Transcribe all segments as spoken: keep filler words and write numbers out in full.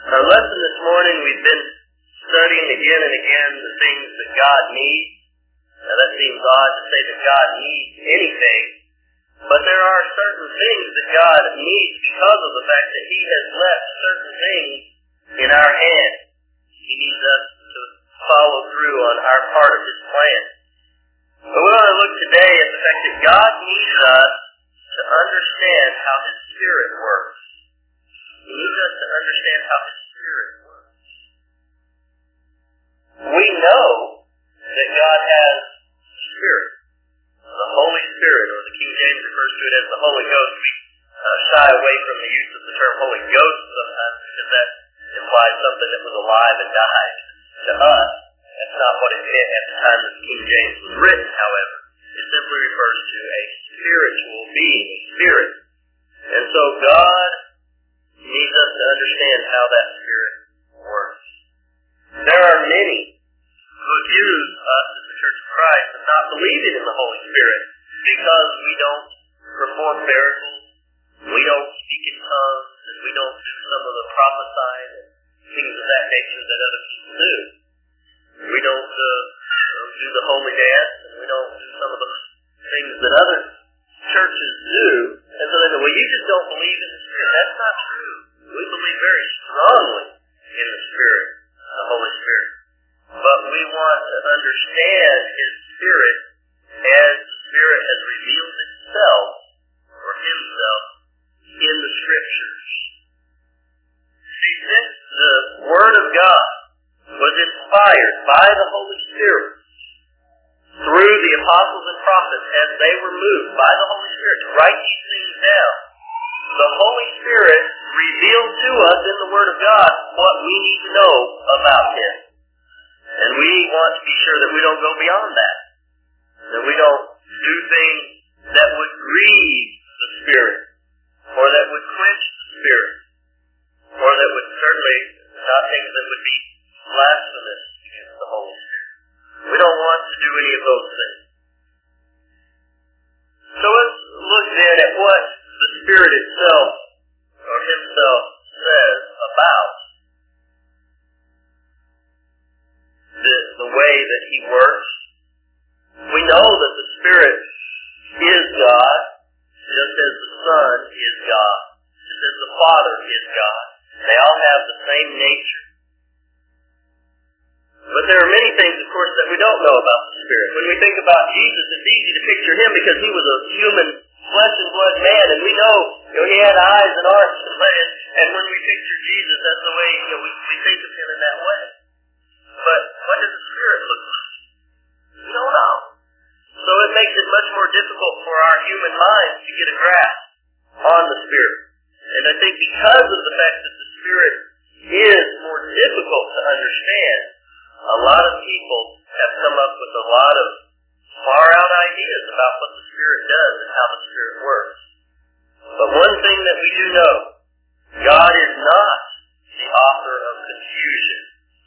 Our lesson this morning, we've been studying again and again the things that God needs. Now that seems odd to say that God needs anything, but there are certain things that God needs because of the fact that He has left certain things in our hands. He needs us to follow through on our part of His plan. But we want to look today at the fact that God needs us to understand how His Spirit works. He needs us to understand how His Spirit works. We know that God has Spirit, the Holy Spirit, or the King James refers to it as the Holy Ghost. We uh, shy away from the use of the term Holy Ghost sometimes because that implies something that was alive and died. To us, that's not what it meant at the time that the King James was written, however. It simply refers to a spiritual being, a spirit. And so God needs us to understand how that Spirit works. There are many who accuse us as the Church of Christ of not believing in the Holy Spirit because we don't perform miracles, we don't speak in tongues, and we don't do some of the prophesying and things of that nature that other people do. We don't uh, do the holy dance, and we don't do some of the things that other churches do. And so they say, well, you just don't believe in the Spirit. That's not true. We believe very strongly in the Spirit, the Holy Spirit. But we want to understand His Spirit as the Spirit has revealed itself or Himself in the Scriptures. See, since the Word of God was inspired by the Holy Spirit through the apostles and prophets as they were moved by the Holy Spirit to write these things down, the Holy Spirit revealed to us in the Word of God what we need to know about Him. And we want to be sure that we don't go beyond that. That we don't do things that would grieve the Spirit, or that would quench the Spirit, or that would certainly not things that would be blasphemous against the Holy Spirit. We don't want to do any of those things. So let's look then at what the Spirit itself, or Himself, says about the, the way that He works. We know that the Spirit is God, just as the Son is God, just as the Father is God. They all have the same nature. But there are many things, of course, that we don't know about the Spirit. When we think about Jesus, it's easy to picture Him because He was a human, flesh and blood man, and we know, you know He had eyes and arms and legs, and when we picture Jesus, that's the way, you know, we, we think of Him in that way. But what does the Spirit look like? We don't know. So it makes it much more difficult for our human minds to get a grasp on the Spirit. And I think because of the fact that the Spirit is more difficult to understand, a lot of people have come up with a lot of far-out ideas about what the Spirit does and how the Spirit works. But one thing that we do know, God is not the author of confusion.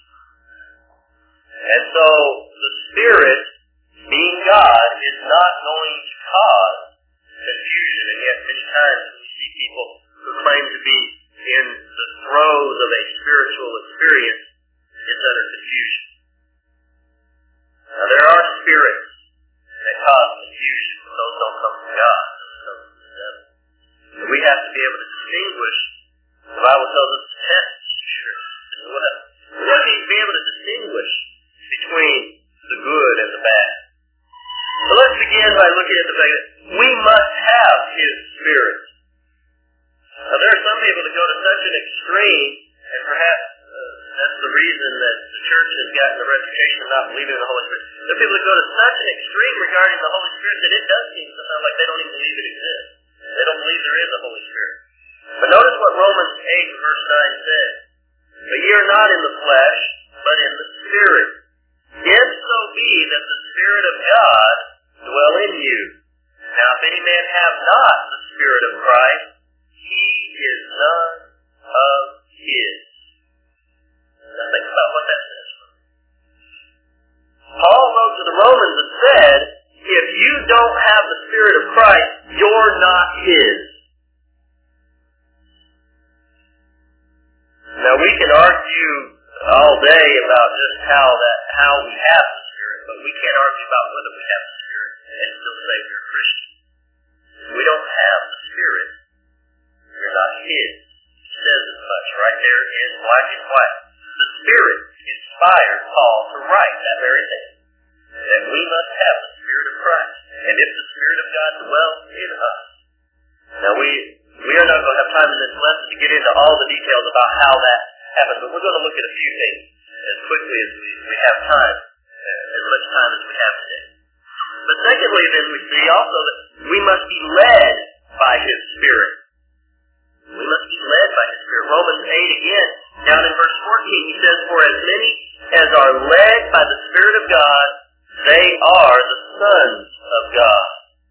And so the Spirit, being God, is not going to cause confusion. And yet many times we see people who claim to be in the throes of a spiritual experience, it's utter confusion. Now there are spirits that cause confusion, but those don't come from God. Those come from the devil. And we have to be able to distinguish. The Bible tells us to test spirits as well. We have to be able to distinguish between the good and the bad. So let's begin by looking at the fact that we must have His Spirit. Now there are some people that go to such an extreme, and perhaps uh, that's the reason that the church has gotten a reputation of not believing in the Holy Spirit. There are people that go to such an extreme regarding the Holy Spirit that it does seem sometimes like they don't even believe it exists. They don't believe there is a Holy Spirit. But notice what Romans eight verse nine says. But ye are not in the flesh, but in the Spirit. If so be that the Spirit of God dwell in you. Now if any man have not the Spirit of Christ, he is none of His. Now think about what that says. Paul wrote to the Romans and said, if you don't have the Spirit of Christ, you're not His. Now we can argue all day about just how that how we have the Spirit, but we can't argue about whether we have the Spirit and still say we're a Christian. If we don't have the Spirit, we're not His. He says as much right there in black and white. The Spirit inspired Paul to write that very thing, that we must have the Spirit of Christ, and if the Spirit of God dwells in us. Now we we are not going to have time in this lesson to get into all the details about how that happens, but we're going to look at a few things as quickly as we, we have time, uh, as much time as we have today. But secondly, then we see also that we must be led by His Spirit. We must be led by His Spirit. Romans eight again, down in verse fourteen, he says, "For as many as are led by the Spirit of God, they are the sons of God."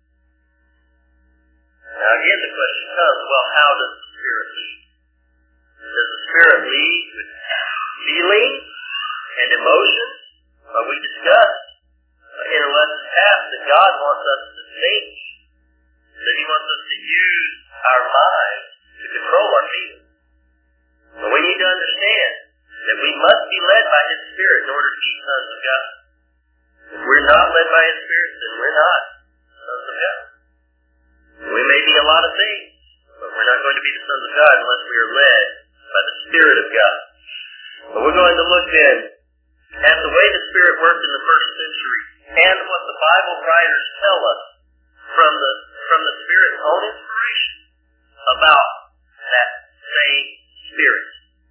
Now again the question comes, well, how does the Spirit lead? Does the Spirit lead with feelings and emotions? Well, we discussed in a lesson past that God wants us to think, that He wants us to use our minds to control our feelings. But we need to understand that we must be led by His Spirit in order to be sons of God. If we're not led by His Spirit, then we're not sons of God. We may be a lot of things, but we're not going to be the sons of God unless we are led by the Spirit of God. But we're going to look then at the way the Spirit worked in the first century and what the Bible writers tell us from the from the Spirit's own inspiration about that same Spirit.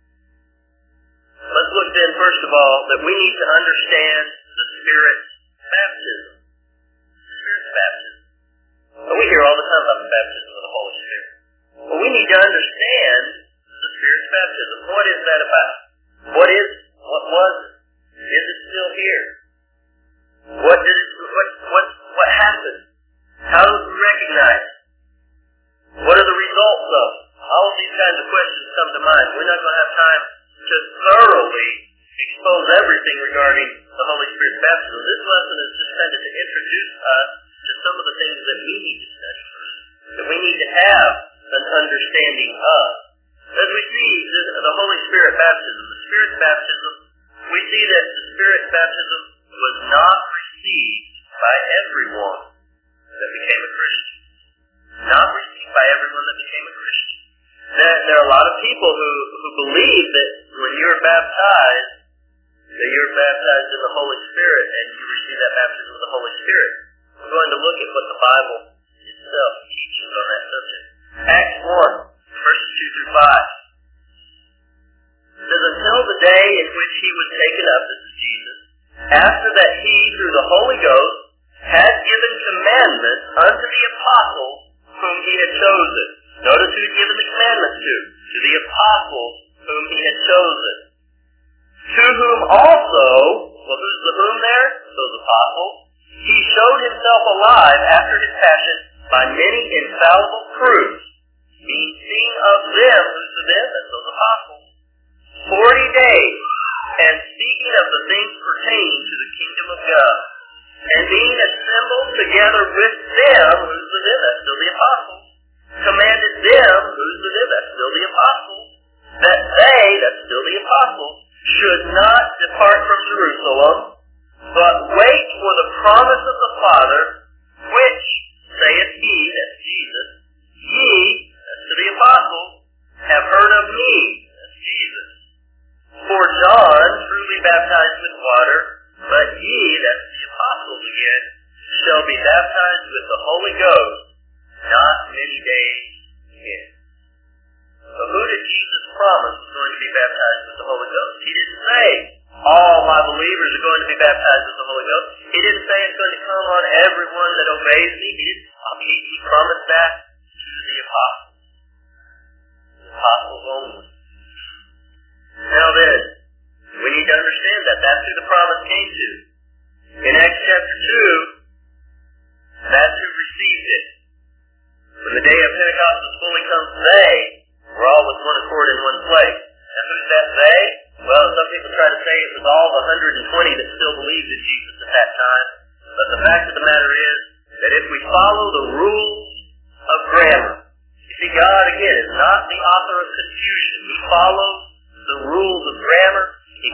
Let's look then, first of all, that we need to understand the Spirit's baptism. The Spirit's baptism. Well, we hear all the time about the baptism of the Holy Spirit. Well, we need to understand the Spirit's baptism. What is that about? What is, what was it? Is it still here? What did it, what, what, what happened? How do we recognize it? What are the results of it? All of these kinds of questions come to mind. We're not going to have time to thoroughly expose everything regarding the Holy Spirit's baptism. This lesson is just kind of to introduce us to some of the things that we need to study, that we need to have an understanding of. As we see the, the Holy Spirit baptism, the Spirit's baptism, we see that the Spirit's baptism was not received by everyone that became a Christian. Not received by everyone that became a Christian. There, there are a lot of people who, who believe that when you're baptized, that you're baptized in the Holy Spirit and you receive that baptism of the Holy Spirit. We're going to look at what the Bible itself teaches on that subject. Acts one, verses two through five. It says, "Until the day in which He was taken up," this is Jesus, "after that He, through the Holy Ghost, had given commandments unto the apostles whom He had chosen." Notice who He'd given the commandments to. To the apostles whom He had chosen. "To whom also," well, who's the whom there? Those apostles. "He showed Himself alive after His passion by many infallible proofs, being seen of them," who's the them? That's those apostles. "Forty days, and speaking of the things pertaining to the kingdom of God, and being assembled together with them," who's the them? That's still the apostles. "Commanded them," who's the them? That's still the apostles. "That they," that's still the apostles, "should not depart from Jerusalem, but wait for the promise of the Father, which, saith He," that's Jesus, "ye," that's to the apostles, "have heard of me," that's Jesus. "For John truly baptized with water, but ye," that's the apostles again, "shall be baptized with the Holy Ghost not many days in." So who did Jesus promise was going to be baptized with the Holy Ghost? He didn't say, all my believers are going to be baptized with the Holy Ghost. He didn't say it's going to come on everyone that obeys me. He, didn't, he, he promised that to the apostles. The apostles only. Now then, we need to understand that. That's who the promise came to. In Acts chapter two, that's who received it. When the day of Pentecost was fully come, they were all with one accord in one place. And who's that they? Well, some people try to say it was all the one hundred twenty that still believed in Jesus at that time. But the fact of the matter is that if we follow the rules of grammar, you see, God, again, is not the author of confusion. He follows the rules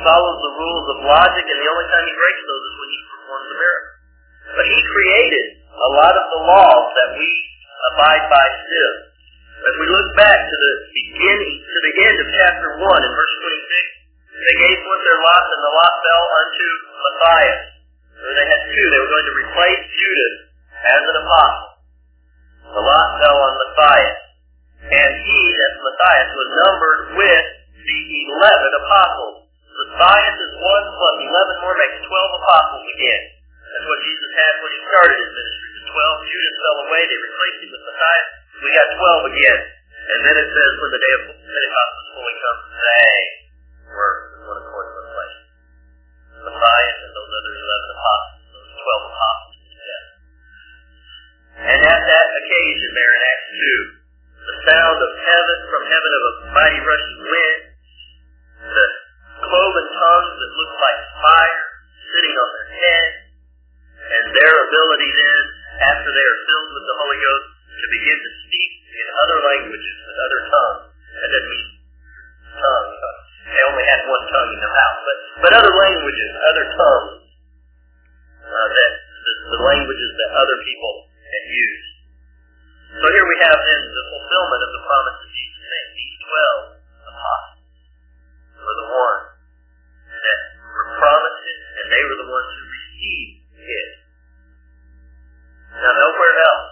follows the rules of logic, and the only time he breaks those is when he performs a miracle. But he created a lot of the laws that we abide by still. As we look back to the beginning, to the end of chapter one in verse twenty-six, they gave forth their lots, and the lot fell unto Matthias. So they had two. They were going to replace Judas as an apostle. The lot fell on Matthias. And he, that's Matthias, was numbered with the eleven apostles. Matthias is one plus eleven more makes twelve apostles again. That's what Jesus had when he started his ministry. The twelve, Judas fell away, they replaced him with Matthias. We got twelve again. And then it says when the day of Pentecost was fully come, they were in one accord in one place. Matthias and those other eleven apostles, those twelve apostles together. And at that occasion there in Acts two, the sound of heaven from heaven of a mighty rushing wind, the cloven tongues that looked like fire sitting on their head, and their ability then, after they are filled with the Holy Ghost, to begin to speak in other languages with other tongues. That doesn't mean tongues. They only had one tongue in their mouth. But, but other languages, other tongues, uh, that the, the languages that other people had used. So here we have then the fulfillment of the promise of Jesus saying, these twelve apostles were the ones that were promised it, and they were the ones who received it. Now nowhere else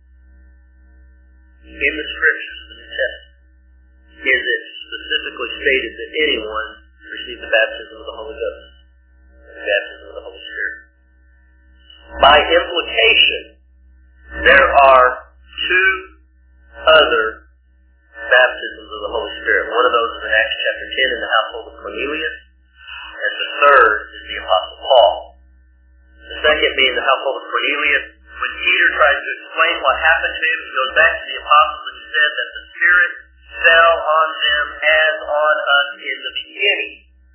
in the Scriptures of the New Testament is it specifically stated that anyone received the baptism of the Holy Ghost, the baptism of the Holy Spirit. By implication, there are two other baptisms of the Holy Spirit. One of those is in Acts chapter ten in the household of Cornelius, and the third is the Apostle Paul. The second being the household of Cornelius. When Peter tries to explain what happened to him, he goes back to the apostles and he said that the Spirit fell on them as on us in the beginning.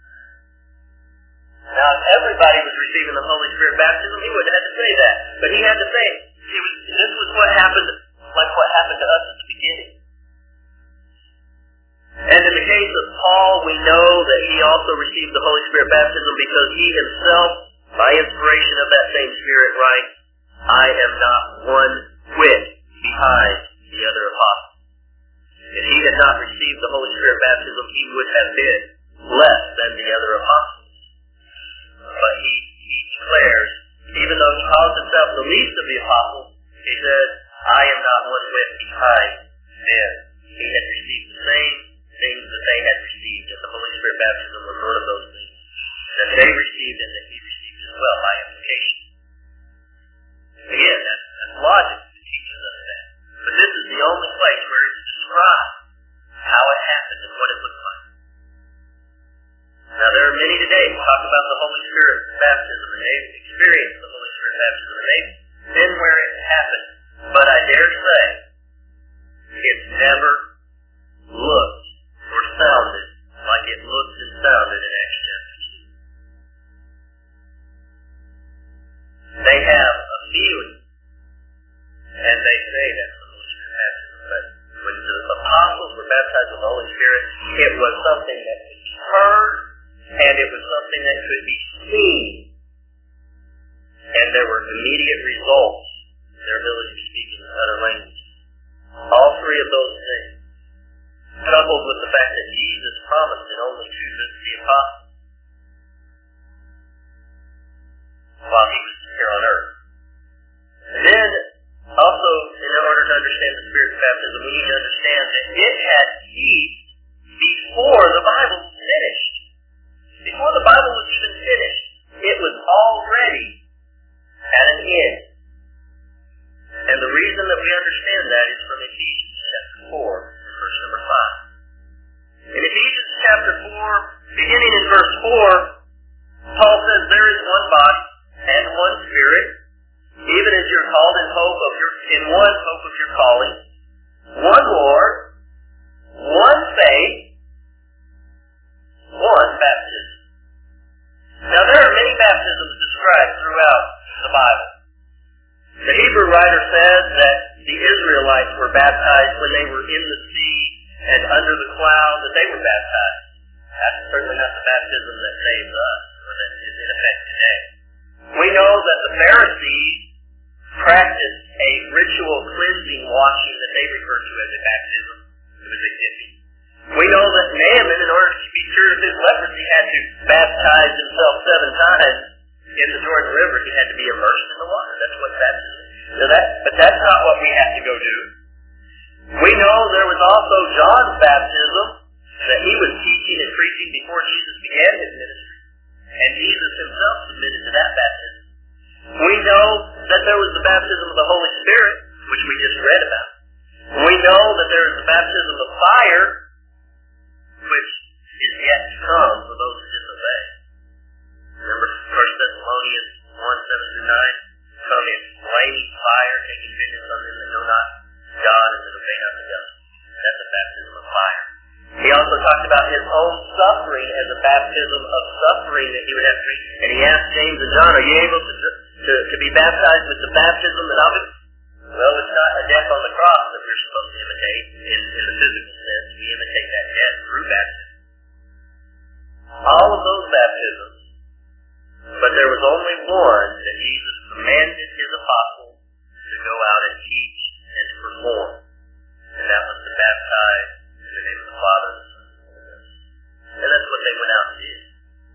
Now, if everybody was receiving the Holy Spirit baptism, he wouldn't have had to say that. But he had to say it. It was, this was what happened, like what happened to us at the beginning. And in the case of Paul, we know that he also received the Holy Spirit baptism because he himself, by inspiration of that same Spirit, writes, I am not one whit behind the other apostles. If he had not received the Holy Spirit baptism, he would have been less than the other apostles. But he, he declares, even though he calls himself the least of the apostles, he says, I am not one whit behind them. He had received the same things that they had received, and the Holy Spirit baptism was one of those things that they received and that he received as well by implication. Again, that's, that's logic that teaches us that. But this is the only place where it's described how it happened and what it looked like. Now, there are many today who talk about the Holy Spirit baptism, and they've experienced the Holy Spirit baptism, and they've been where it happened. But I dare say, it's never looked or sounded like it looked and sounded in Acts chapter two. They have a feeling, and they say that's the Holy Spirit baptism, but when the apostles were baptized with the Holy Spirit, it was something that could be heard, and it was something that could be seen, and there were immediate results in their ability to speak in other languages. All three of those things, coupled with the fact that Jesus promised it only to the apostles while he was here on earth. And then, also, in order to understand the Spirit's baptism, we need to understand that it had ceased before the Bible was finished. Before the Bible was even finished, it was already at an end. And the reason that we understand that is from Ephesians chapter four, verse number five. In Ephesians chapter four, beginning in verse four, Paul says, there is one body and one Spirit, even as you're called in hope of your in one hope of your calling, one Lord, one faith, one baptism. Now there are many baptisms described throughout the Bible. The Hebrew writer says that the Israelites were baptized when they were in the sea and under the cloud, that they were baptized. That's certainly not the baptism that they has a baptism of Ezekiel. We know that Naaman, in order to be cured of his leprosy, had to baptize himself seven times in the Jordan River. He had to be immersed in the water. That's what baptism is. So that, but that's not what we have to go do. We know there was also John's baptism, that he was teaching and preaching before Jesus began his ministry. And Jesus himself submitted to that baptism. We know that there was the baptism of the Holy Spirit, which we just read about. We know that there is the baptism of fire, which is yet to come for those who disobey. Remember First Thessalonians one, seven through nine? Come in flaming fire, taking vengeance on them that know not God and that obey not the gospel. That's a baptism of fire. He also talked about his own suffering as a baptism of suffering that he would have to reach. And he asked James and John, are you able to, to, to be baptized with the baptism that I'll be? Well, it's not a death on the cross that we're supposed to imitate in, in the physical sense. We imitate that death through baptism. All of those baptisms, but there was only one that Jesus commanded his apostles to go out and teach and to perform. And that was to baptize in the name of the Father and the Son and the Holy Ghost. And that's what they went out and did.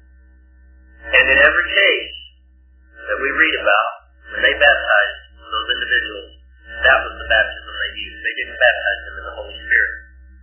And in every case that we read about, when they baptized those individuals, that was the baptism they used. They didn't baptize them in the Holy Spirit.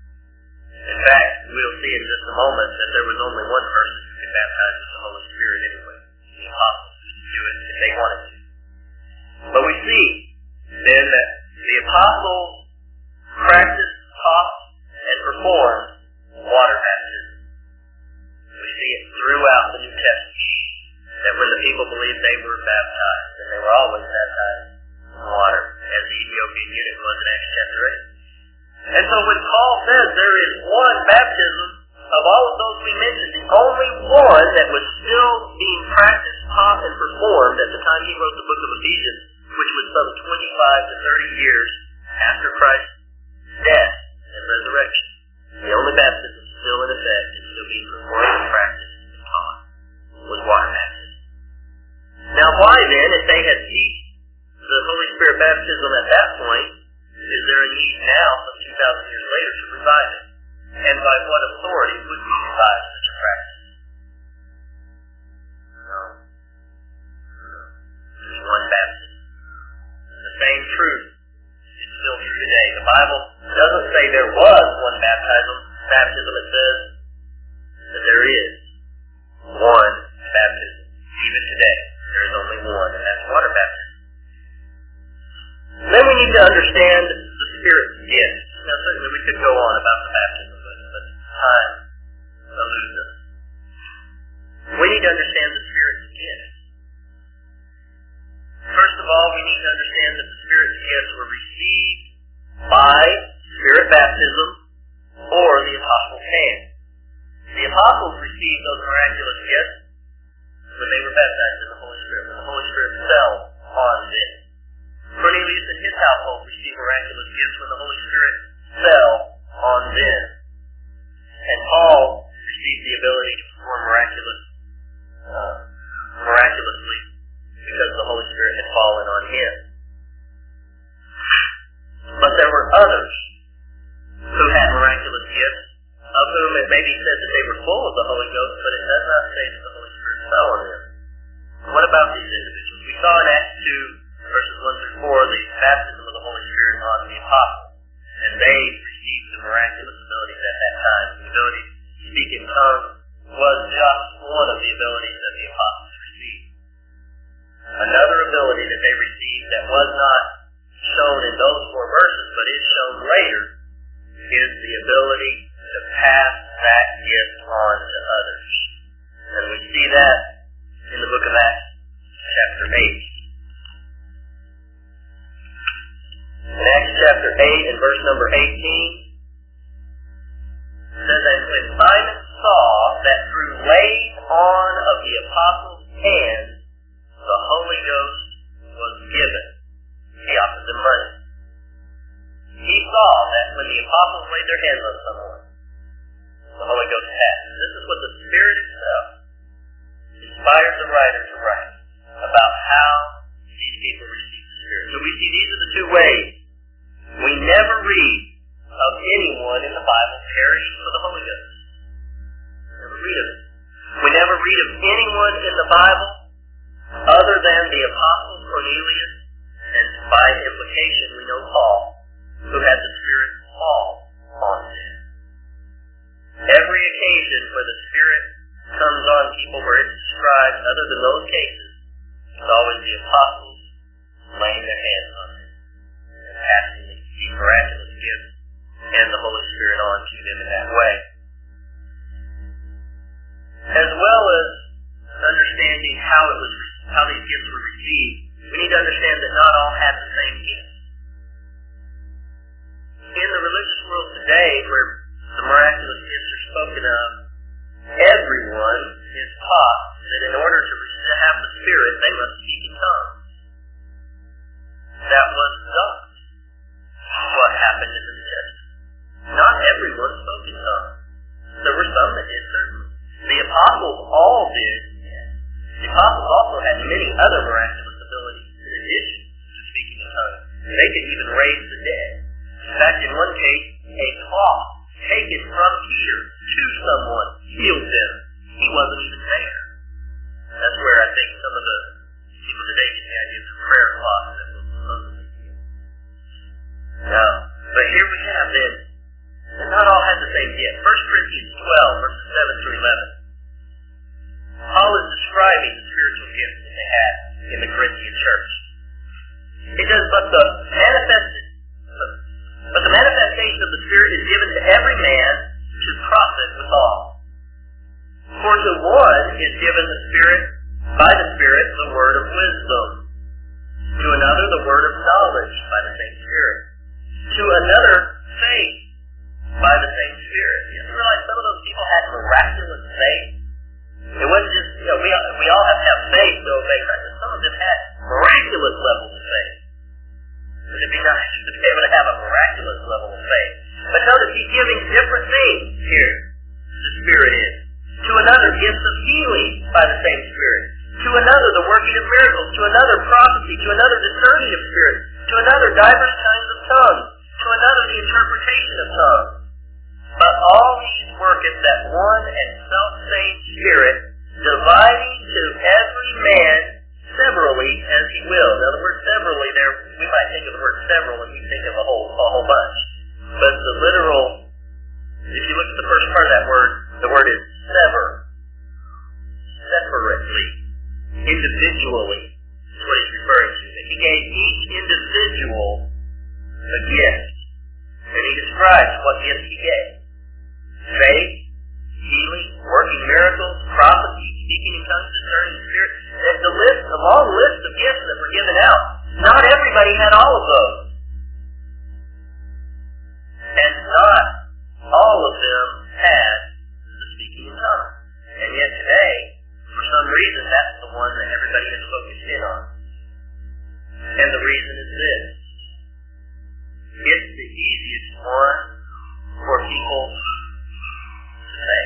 In fact, we'll see in just a moment that there was only one person who could baptize with the Holy Spirit anyway. The apostles could do it if they wanted to. But we see then that the apostles practiced, taught, and performed water baptism. We see it throughout the New Testament that when the people believed they were baptized, and they were always baptized in water, as the Ethiopian eunuch was in Acts chapter eight. And so when Paul says there is one baptism, of all of those we mentioned, the only one that was still being practiced, taught, and performed at the time he wrote the book of Ephesians, which was some twenty-five to thirty years after Christ's death and resurrection. The only baptism still in effect and still being performed and practiced and taught was water baptism. Now why then, if they had ceased the Holy Spirit baptism at that point, is there a need now, some two thousand years later, to revive it? And by what authority would we revive such a practice? No. No. There's one baptism. The same truth is still true today. The Bible doesn't say there was one baptism. Baptism, it says that there is one baptism. Even today, there is only one, and that's water baptism. Then we need to understand the Spirit's gift. Now, certainly we could go on about the baptism, but, but time eludes us. We need to understand the Spirit's gift. First of all, we need to understand that the Spirit's gifts were received by Spirit baptism or the apostles' hand. The apostles received those miraculous gifts when they were baptized in the Holy Spirit, when the Holy Spirit fell on them. Cornelius and his household received miraculous gifts when the Holy Spirit fell on them. And Paul received the ability to perform miraculous, uh, miraculously because the Holy Spirit had fallen on him. But there were others who had miraculous gifts, of whom it may be said that they were full of the Holy Ghost, but it does not say that the Holy Spirit fell on them. What about these individuals? We saw in Acts two, verses one through four, the baptism of the Holy Spirit on the apostles. And they received the miraculous abilities at that time. The ability to speak in tongues was just one of the abilities that the apostles received. Another ability that they received that was not shown in those four verses, but is shown later, is the ability to pass that gift on to others. And we see that in the book of Acts, chapter eight. In Acts chapter eight and verse number eighteen, it says, and when Simon saw that through laying on of the apostles' hands the Holy Ghost was given, he offered them money. He saw that when the apostles laid their hands on someone, the Holy Ghost passed. This is what the Spirit itself inspired the writer to write about how these people received the Spirit. So we see these are the two ways. We never read read of anyone in the Bible other than the Apostle Cornelius, and by implication we know Paul, who had the Spirit fall on them. Every occasion where the Spirit comes on people where it's described, other than those cases, it's always the apostles laying their hands on them and passing these miraculous gifts and the Holy Spirit on to them in that way. As well as understanding how it was, how these gifts were received, we need to understand that not all had the same gifts. In the religious world today, where the miraculous gifts are spoken of, everyone is taught that in order to have the Spirit, they must speak in tongues. That was not what happened in the New Testament. Not everyone spoke in tongues. There were some that did, certainly. The apostles all did. The apostles also had many other miraculous abilities in addition to speaking in tongues. They could even raise the dead. In fact, in one case, a cloth taken from Peter to someone healed them. He wasn't even there. That's where I think some of the people today get the idea of the prayer cloth that was supposedly healed. Now, but here we have then, and not all had the same gift. First Corinthians twelve, verses seven through eleven. Paul is describing the spiritual gifts that they had in the Corinthian church. It says, but the manifested, but the manifestation of the Spirit is given to every man to profit withal. For to one is given the Spirit, by the Spirit, the word of wisdom. To another, the word of knowledge, by the same Spirit. To another, faith, by the same Spirit. You realize some of those people had miraculous faith? It wasn't just, you know, we, we all have to have faith to obey Christ, but some of them had miraculous levels of faith. Would it be nice to be able to have a miraculous level of faith? But notice he's giving different things here. The Spirit is. To another, gifts of healing by the same Spirit. To another, the working of miracles. To another, prophecy. To another, discerning of spirits. To another, diverse kinds of tongues. To another, the interpretation of tongues. But all these worketh that one and self-same Spirit, dividing to every man severally as he will. Now the word severally there, we might think of the word several and we think of a whole, a whole bunch. But the literal, if you look at the first part of that word, the word is sever. Separately. Individually. That's what he's referring to. He gave each individual a gift. And he describes what gift he gave. Faith, healing, working miracles, prophecy, speaking in tongues, discerning the Spirit. And the list, a long list of gifts that were given out. Not everybody had all of those. And not all of them had the speaking in tongues. And yet today, for some reason, that's the one that everybody is focused in on. And the reason is this. It's the easiest one for people to say.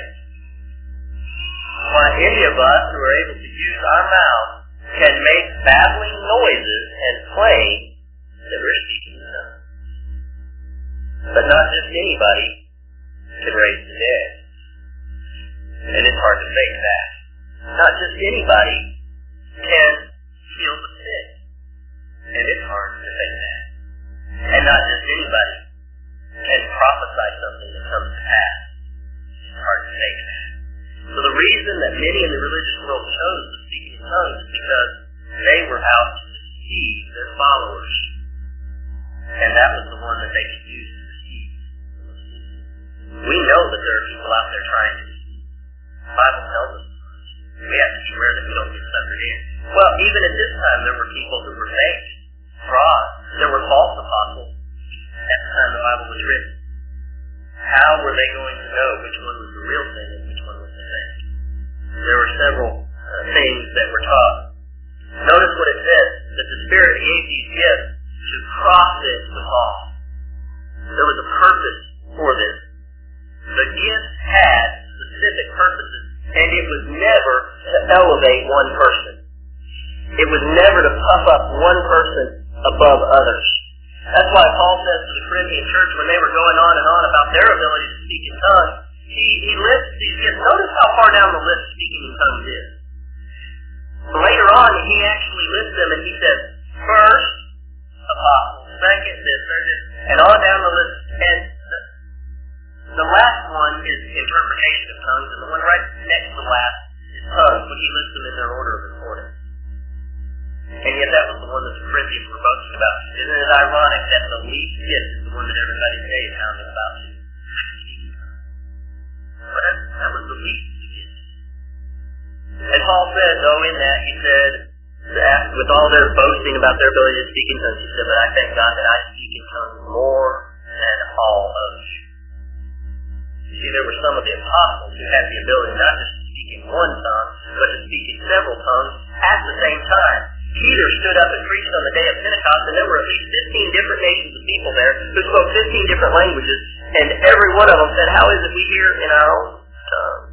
Why any of us who are able to use our mouth can make babbling noises and claim that we're speaking in tongues. But not just anybody can raise the dead. And it's hard to fake that. Not just anybody can heal the sick. And it's hard to fake that. And not just anybody can prophesy something that comes to pass. It's hard to fake that. So the reason that many in the religious world chose to speak in tongues is because they were out to deceive their followers. And that was the one that they could use to deceive. We know that there are people out there trying to deceive. The Bible tells us we have to be aware that we don't get suckered in. Well, even at this time, there were people who were fake, fraud. There were false apostles at the time the Bible was written. How were they going to know which one was the real thing and which one was the fake? There were several uh, things that were taught. Notice what it says, that the Spirit gave these gifts to profit the all. There was a purpose for this. The gifts had specific purposes, and it was never to elevate one person. It was never to puff up one person above others. That's why Paul says to the Corinthian church when they were going on and on about their ability to speak in tongues, he, he lists these gifts. Notice how far down the list speaking in tongues is. last is tongues, but he lists them in their order of importance. And yet that was the one that the Corinthians were boasting about. Isn't it ironic that the least gift is the one that everybody today is hounding about too? But that, that was the least gift. And Paul said, though, in that, he said, that with all their boasting about their ability to speak in tongues, he said, but I thank God that I speak in tongues more than all of you. You see, there were some of the apostles who had the ability not just to speak in one tongue, but to speak in several tongues at the same time. Peter stood up and preached on the day of Pentecost, and there were at least fifteen different nations of people there who spoke fifteen different languages, and every one of them said, how is it we hear in our own tongue?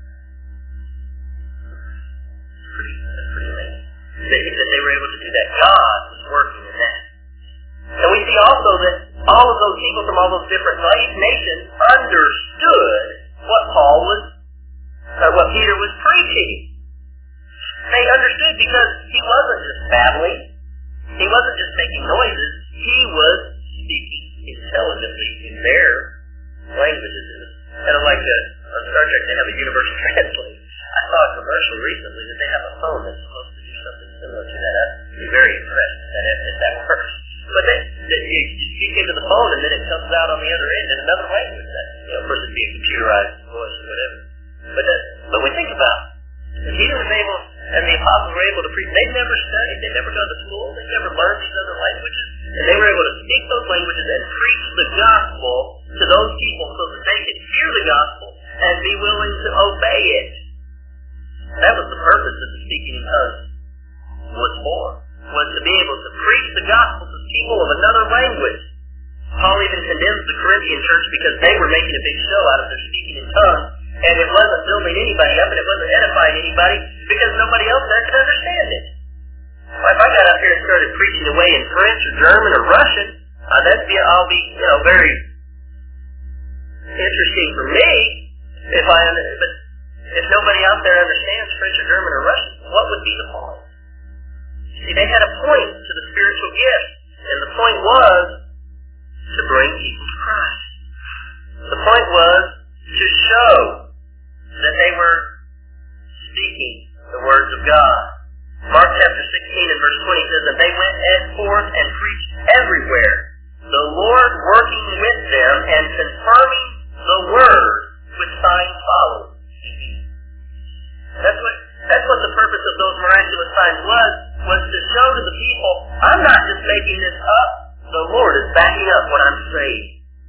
That's pretty, that's pretty amazing. That, that they were able to do that. God was working in that. And we see also that all of those people from all those different nations understood what Paul was, or what Peter was preaching. They understood because he wasn't just babbling. He wasn't just making noises. He was speaking intelligently in their languages. And kind of like a, on Star Trek, they have a universal translator. I saw a commercial recently that they have a phone that's supposed to do something similar to that. I'd be very impressed if that, if that works. But they, they, you, you speak into the phone and then it comes out on the other end in another language. That, you know, of course, it'd be a computerized voice or whatever. But that, but we think about it. Peter was able, and the apostles were able to preach. They never studied. They never gone to school. They never learned these other languages. And they were able to speak those languages and preach the gospel to those people so that they could hear the gospel and be willing to obey it. That was the purpose of the speaking in tongues was for, was to be able to preach the gospel to people of another language. Paul even condemns the Corinthian church because they were making a big show out of their speaking in tongues, and it wasn't building anybody up, and it wasn't edifying anybody because nobody else there could understand it. Well, if I got up here and started preaching away in French or German or Russian, uh, that'd be, I'll be, you know, very interesting for me if I, but if nobody out there understands French or German or Russian, what would be the point? See, they had a point to the spiritual gift, and the point was to bring people to Christ. The point was to show that they were speaking the words of God. Mark chapter sixteen and verse twenty says, and they went forth and preached everywhere, the Lord working with them and confirming the word with signs followed. That's what, that's what the purpose of those miraculous signs was, was to show to the people, I'm not just making this up, the Lord is backing up what I'm saying.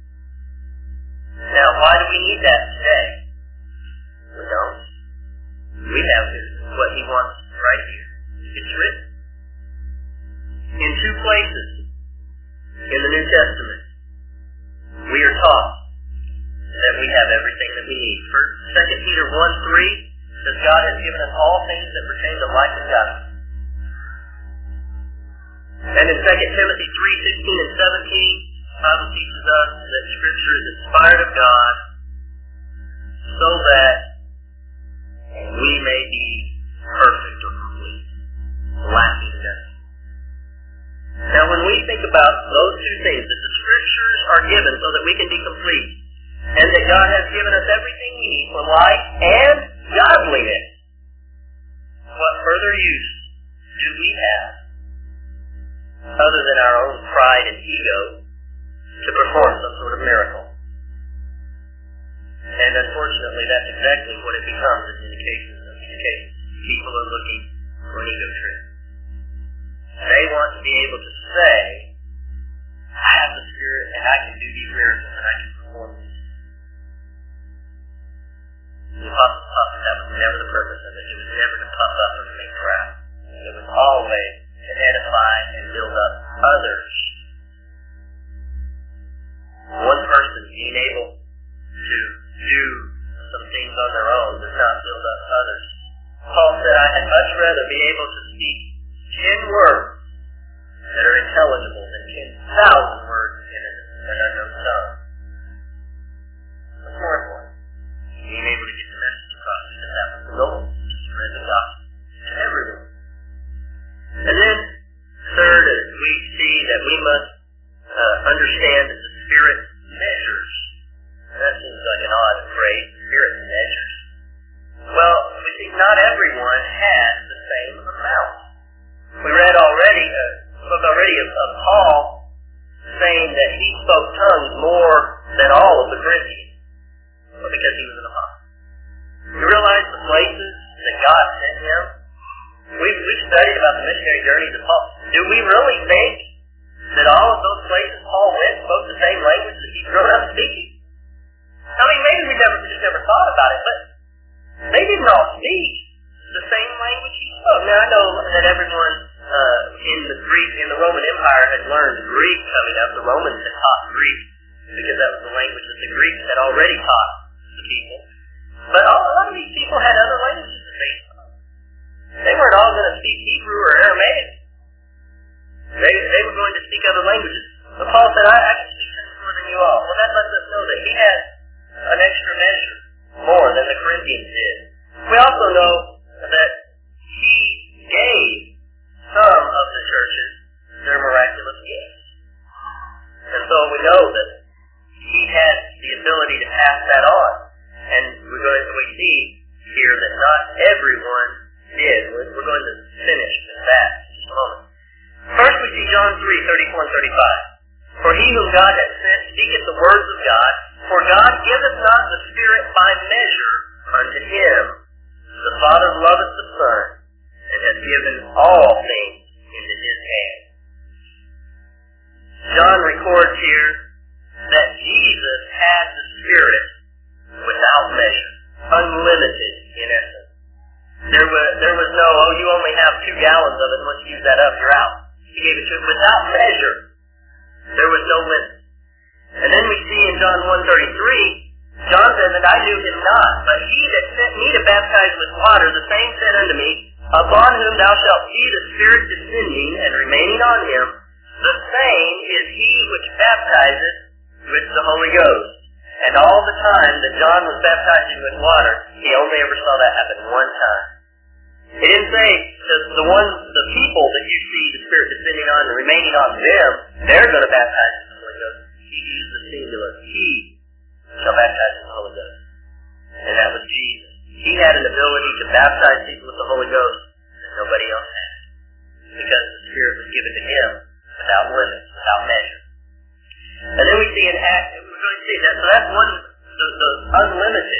Now, why do we need that today? We don't. We have what he wants right here. It's written. In two places in the New Testament, we are taught that we have everything that we need. First, Second Peter one three says God has given us all things that pertain to life and godliness. And in Second Timothy three sixteen and seventeen, the Bible teaches us that Scripture is inspired of God so that we may be perfect or complete, lacking nothing. Now, when we think about those two things, that the Scriptures are given so that we can be complete, and that God has given us everything we need for life and godliness, what further use do we have, other than our own pride and ego, to perform some sort of miracle? And unfortunately, that's exactly what it becomes in many cases. In these cases, people are looking for an ego trip. They want to be able to say, I have the Spirit and I can do these miracles and I can perform these. The Apostle taught that that was never the purpose of it. It was never to puff up or to make proud. It was always to edify and build up others. One person being able to do some things on their own does not build up others. Paul said, I had much rather be able to speak ten words that are intelligible than ten thousand words in an unknown tongue. What's more important? Being able to get the message across, because that was the goal, to spread the gospel to everyone. And then, third, we see that we must uh, understand that the Spirit measures. That seems like an odd phrase, Spirit measures. Well, we not everyone has the same amount. We read already, uh, spoke already of, of Paul saying that he spoke tongues more than all of the Corinthians, well, because he was an apostle. You realize the places that God sent him? We've, we've studied about the missionary journeys of Paul. Do we really think that all of those places Paul went spoke the same language that he'd grown up speaking? I mean, maybe we never just never thought about it, but they didn't all speak the same language he spoke. Now, I know that everyone uh, in the Greek, in the Roman Empire had learned Greek coming up. The Romans had taught Greek because that was the language that the Greeks had already taught the people. But all, a lot of these people had other languages that they spoke. They weren't all going to speak Hebrew or Aramaic. They, they were going to speak other languages. But Paul said, I, I can speak more than you all. Well, that lets us know that he had an extra measure more than the Corinthians did. We also know that he gave some of the churches their miraculous gifts. And so we know that he had the ability to pass that on. And we're going to, we see here that not everyone did. We're, we're going to finish with that in just a moment. First we see John three, thirty-four and thirty-five. For he whom God hath sent speaketh the words of God, for God giveth not the Spirit by measure unto him. The Father loveth the Son, and hath given all things into his hand. John records here that Jesus had the Spirit without measure, unlimited in essence. There was, there was no, oh, you only have two gallons of it, and once you use that up, you're out. He gave it to him without measure. There was no limit. And then we see in John one thirty-three, John says that I knew him not, but he that sent me to baptize with water, the same said unto me, upon whom thou shalt see the Spirit descending and remaining on him, the same is he which baptizeth with the Holy Ghost. And all the time that John was baptizing with water, he only ever saw that happen one time. He didn't say that the one, the people that you see the Spirit descending on and remaining on them, they're going to baptize with the Holy Ghost. He used the singular. He shall baptize with the Holy Ghost. And that was Jesus. He had an ability to baptize people with the Holy Ghost that nobody else had. Because the Spirit was given to him without limits, without measure. And then we see in Acts, we're going to see that, so that's one, the, the unlimited.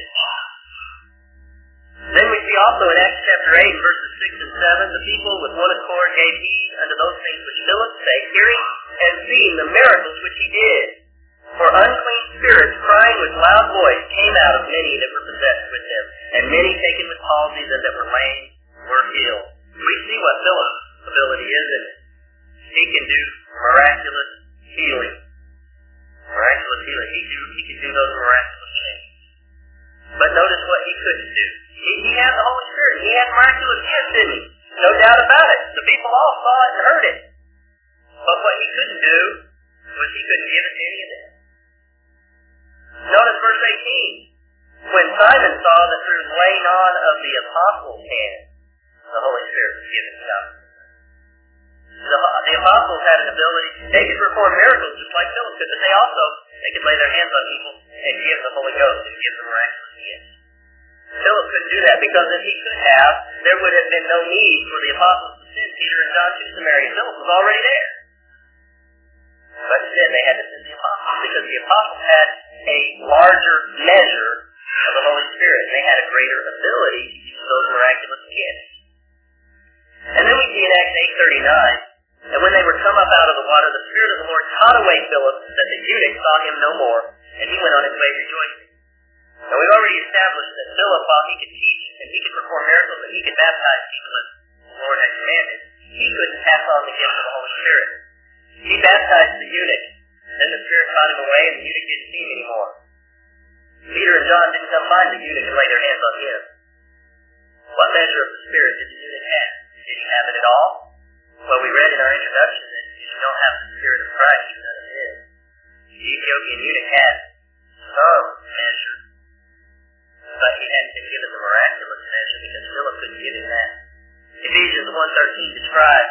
Then we see also in Acts chapter eight, verses six and seven, the people with one accord gave heed unto those things which Philip spake, hearing and seeing the miracles which he did. For unclean spirits, crying with loud voice, came out of many that were possessed with them, and many taken with palsies and that were lame were healed. We see what Philip's ability is in it. He can do miraculous healing. Miraculous healing. He, do, he can do those miraculous things. But notice what he couldn't do. He, he had the Holy Spirit. He had miraculous gifts in him. No doubt about it. The people all saw it and heard it. But what he couldn't do was he couldn't give it to any of them. Notice verse eighteen. When Simon saw that through laying on of the apostles' hands, the Holy Spirit was given to God. The, the apostles had an ability, they could perform miracles just like Philip could, but they also, they could lay their hands on people and give the Holy Ghost and give them miraculous gifts. Philip couldn't do that because if he could have, there would have been no need for the apostles to send Peter and John to Samaria. Philip was already there. But instead they had to send the apostles because the apostles had a larger measure of the Holy Spirit. They had a greater ability to use those miraculous gifts. And then we see in Acts eight thirty-nine, and when they were come up out of the water, the Spirit of the Lord caught away Philip, that the eunuch saw him no more, and he went on his way rejoicing. Now we've already established that Philip, while he could teach and he could perform miracles and he could baptize people as the Lord had commanded, he couldn't pass on the gift of the Holy Spirit. He baptized the eunuch, and then the Spirit caught him away, and the eunuch didn't see him anymore. Peter and John didn't come find the eunuch and lay their hands on him. What measure of the Spirit did the eunuch have? Did he have it at all? Well, we read in our introduction that if you don't have the Spirit of Christ, you're none of his. The Ethiopian eunuch had some measure, but he hadn't been given the miraculous measure because Philip couldn't give him that. Ephesians one thirteen describes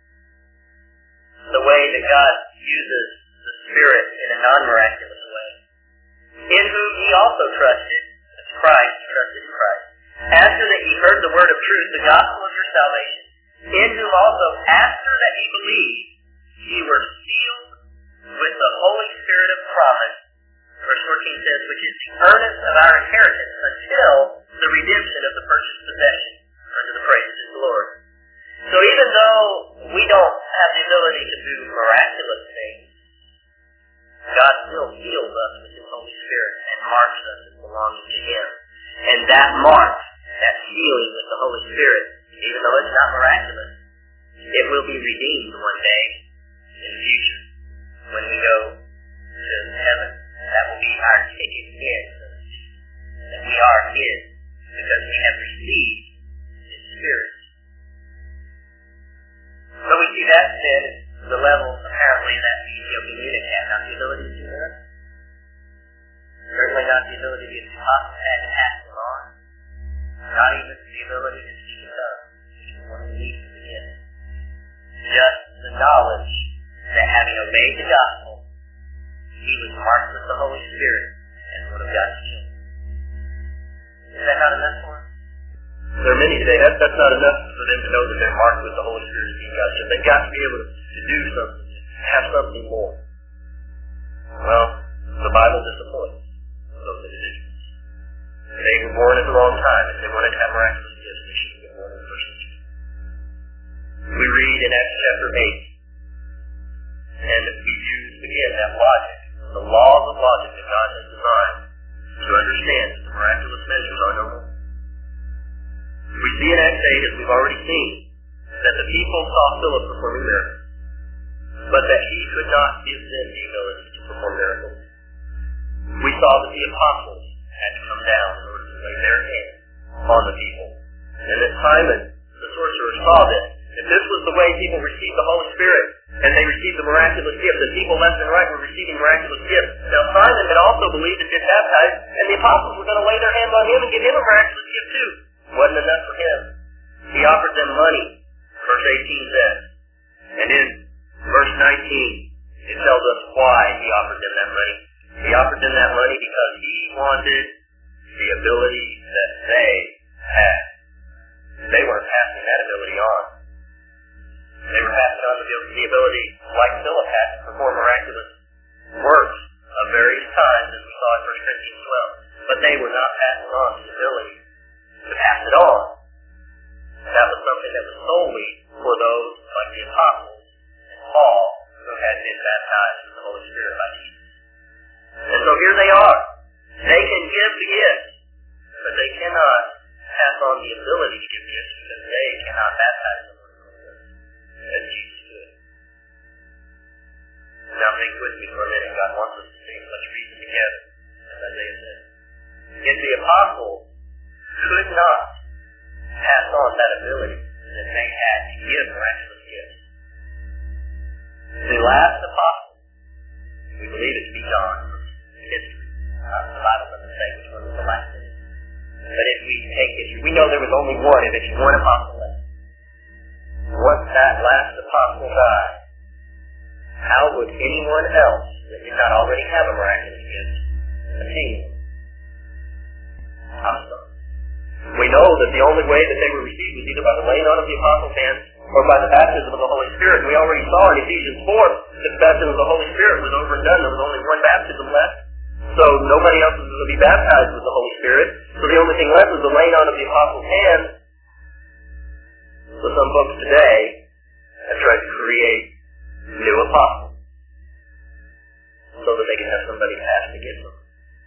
the way that God uses the Spirit in a non-miraculous way. In whom he also trusted, that's Christ, trusted in Christ, after that he heard the word of truth, the gospel of your salvation, in whom also after that ye believed, ye were sealed with the Holy Spirit of promise. Verse fourteen says, which is the earnest of our inheritance until the redemption of the purchased possession unto the praise of his glory. So even though we don't have the ability to do miraculous things, God still seals us with his Holy Spirit and marks us as belonging to him. And that mark, that sealing with the Holy Spirit, even though it's not miraculous, it will be redeemed one day in the future when we go to heaven. That will be our ticket in, that we are his, because we have received his Spirit. So we see that then the level, apparently, that the Ethiopian eunuch had. Not the ability to do that. Certainly not the ability to the apostle had to pass them on. Not even the ability to speak in tongues, which is one of the least of the beginning. Just the knowledge that having obeyed the gospel, he was marked with the Holy Spirit and one of God's children. Is that not enough for us? There are many today. That, that's not enough for them to know that they're marked with the Holy Spirit as being God's children. They've got to be able to do something, have something more. Well, the Bible disappoints those individuals. They were born at the wrong time. If they wanted to have miraculous gifts, they should have been born in the first century. We read in Acts chapter eight, and we use again that logic, the laws of logic that God has designed to understand that the miraculous measures are no more. We see in Acts eight, as we've already seen, that the people saw Philip performing miracles, but that he could not give them the ability to perform miracles. We saw that the apostles had to come down in order to lay their hands on the people. And that Simon, the sorcerer, saw this. If this was the way people received the Holy Spirit, and they received the miraculous gifts, and people left and right were receiving miraculous gifts. Now Simon had also believed and been baptized, and the apostles were going to lay their hands on him and give him a miraculous gift too. Wasn't enough for him. He offered them money, verse eighteen says. And in verse nineteen, it tells us why he offered them that money. He offered them that money because he wanted the ability that they had. They weren't passing that ability on. They were passing on the ability, like Philip had, to perform miraculous works of various kinds, as we saw in First Corinthians twelve. But they were not passing on the ability to pass it on. That was something that was solely for those like the apostles and Paul, who had been baptized with the Holy Spirit by Jesus. And so here they are. They can give the gifts, but they cannot pass on the ability to give gifts because they cannot baptize them with the Holy Ghost as Jesus could. Now think with me for a minute. God wants us to see much reason together, as Isaiah said. If the apostles could not pass on that ability that they had to give miraculous gifts, the last apostle, we believe it to be John, history. Uh, the Bible doesn't say which one was the last one. But if we take history, we know there was only one, if it's one apostle left. Once that last apostle died, how would anyone else that did not already have a miraculous gift attain them? I'm sorry. We know that the only way that they were received was either by the laying on of the apostles' hands or by the baptism of the Holy Spirit. We already saw in Ephesians four that the baptism of the Holy Spirit was over and done. There was only one baptism left. So nobody else was going to be baptized with the Holy Spirit. So the only thing left was the laying on of the apostles' hands. So some folks today have tried to create new apostles so that they can have somebody pass to get them.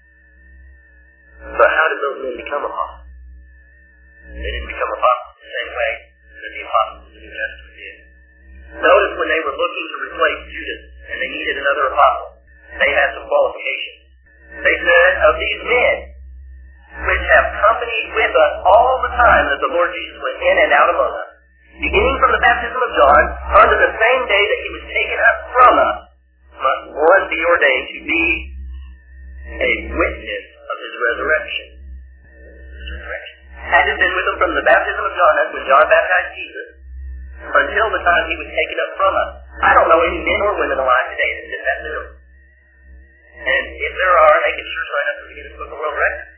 So how did those men become apostles? They didn't become apostles the same way that the apostles of the New Testament did. Notice when they were looking to replace Judas and they needed another apostle, they had some qualifications. They said, of these men, which have companied with us all the time that the Lord Jesus went in and out among us, beginning from the baptism of John, unto the same day that he was taken up from us, must one be ordained to be a witness of his resurrection. His resurrection. Had it been with him from the baptism of John, that's when John baptized Jesus, until the time he was taken up from us. I don't know any men or women alive today that did that little. And if there are, they can sure sign up for the Guinness Book of World Records.